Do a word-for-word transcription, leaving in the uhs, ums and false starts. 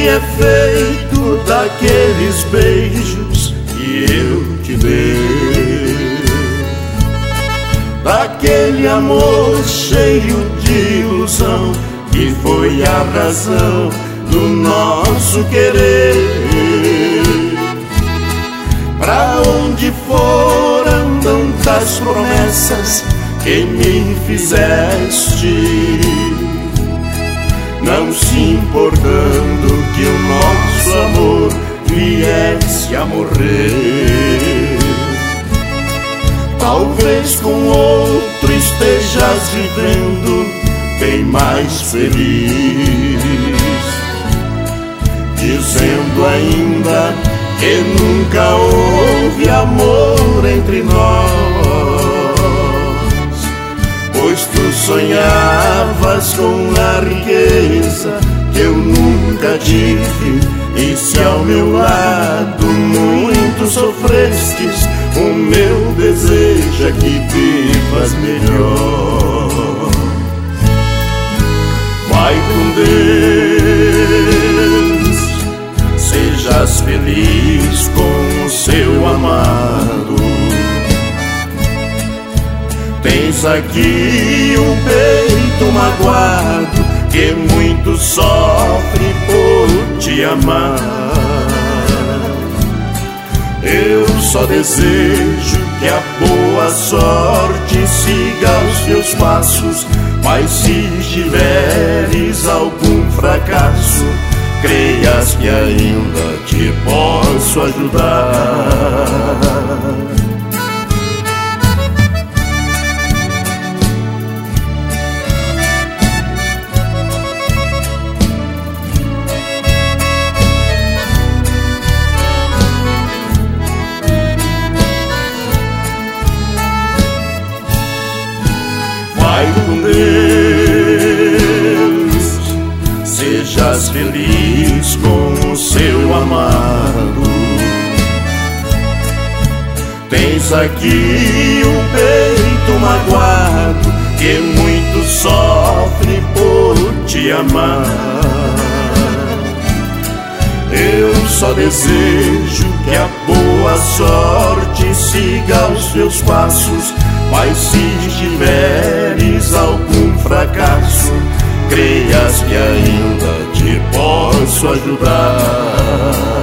é feito daqueles beijos que eu te dei, daquele amor cheio de ilusão que foi a razão do nosso querer. Pra onde foram tantas promessas que me fizeste, não se importando que o nosso amor viesse a morrer? Talvez com outro estejas vivendo bem mais feliz, dizendo ainda que nunca houve amor entre nós, pois tu sonhavas com a riqueza que eu nunca tive, e se ao meu lado muito sofrestes, o meu desejo é que vivas melhor. Vai com Deus, sejas feliz com o seu amado. Tens aqui o peito magoado que muito sofre por te amar. Eu só desejo que a boa sorte siga os teus passos, mas se tiveres algum fracasso, creias que ainda te posso ajudar. Vai com Deus, sejas feliz com o seu amado. Tens aqui o peito magoado que muito sofre por te amar. Eu só desejo que a boa sorte siga os teus passos, mas se tiveres algum fracasso, creias que ainda te posso ajudar.